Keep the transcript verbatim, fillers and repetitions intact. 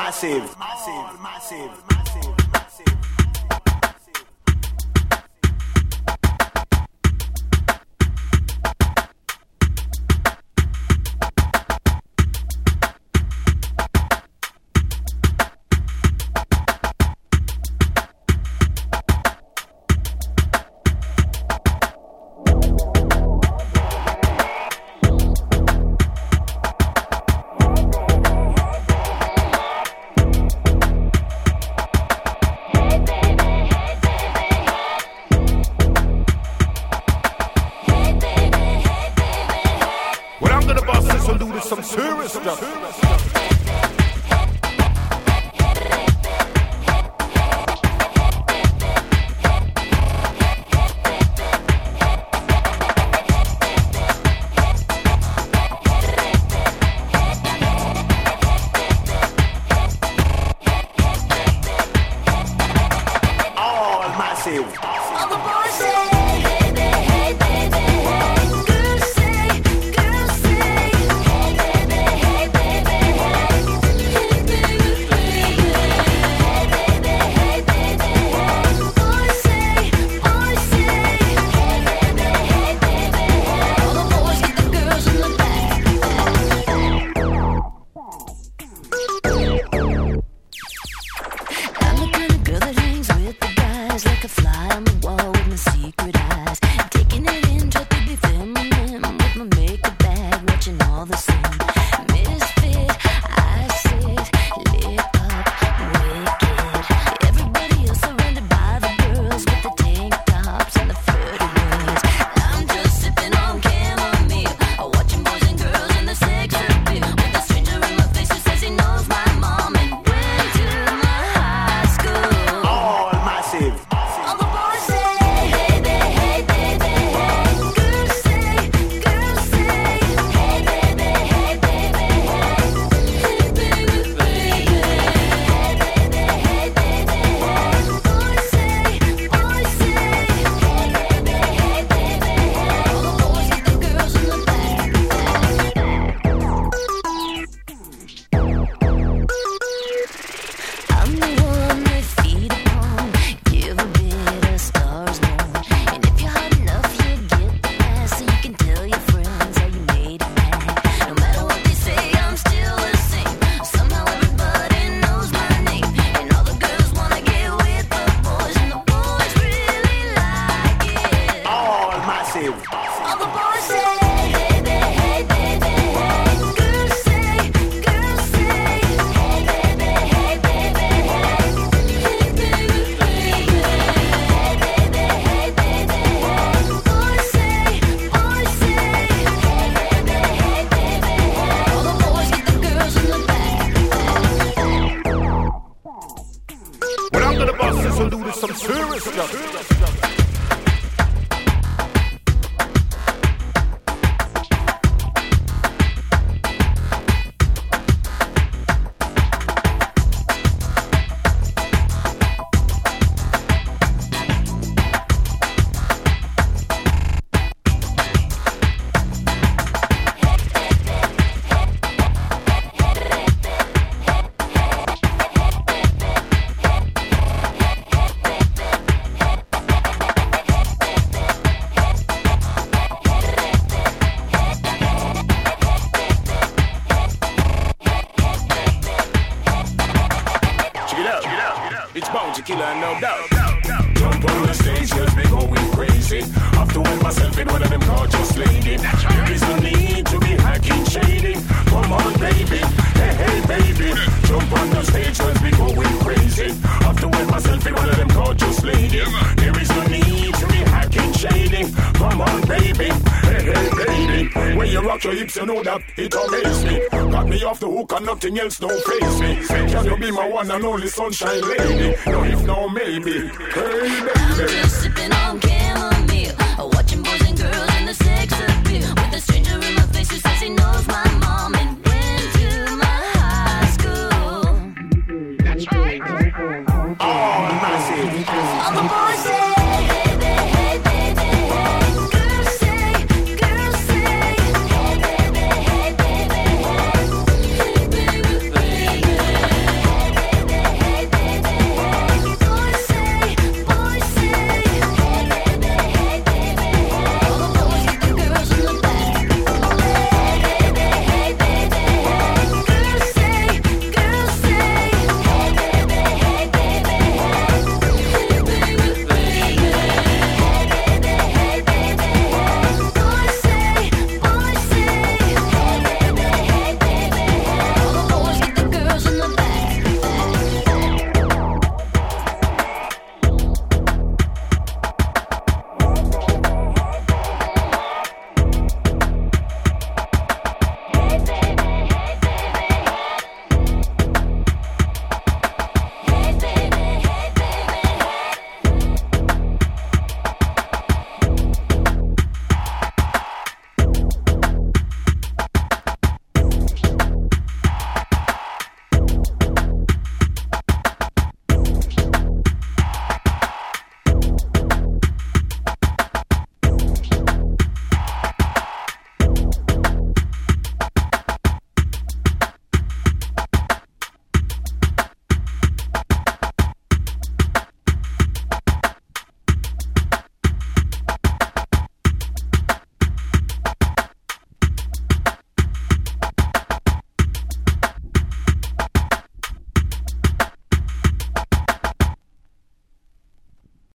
massive, massive, massive, massive, massive. Some serious stuff. All massive. All the boys say. Some serious stuff. It's Bounty Killer, no doubt. Jump on the stage, just be going crazy. Have to wind myself in one of them gorgeous ladies. There is no need to be hacking, shading. Come on, baby, hey, hey, baby. Jump on the stage, just be going crazy. Have to wind myself in one of them gorgeous ladies. There is no need to be hacking, shading. Come on, baby, hey, hey, baby. When you rock your hips, you know that it amazes me. Got me off the hook and nothing else don't face me. Can you be my one and only sunshine lady? No, if no, maybe. Hey, baby. I'm just sipping on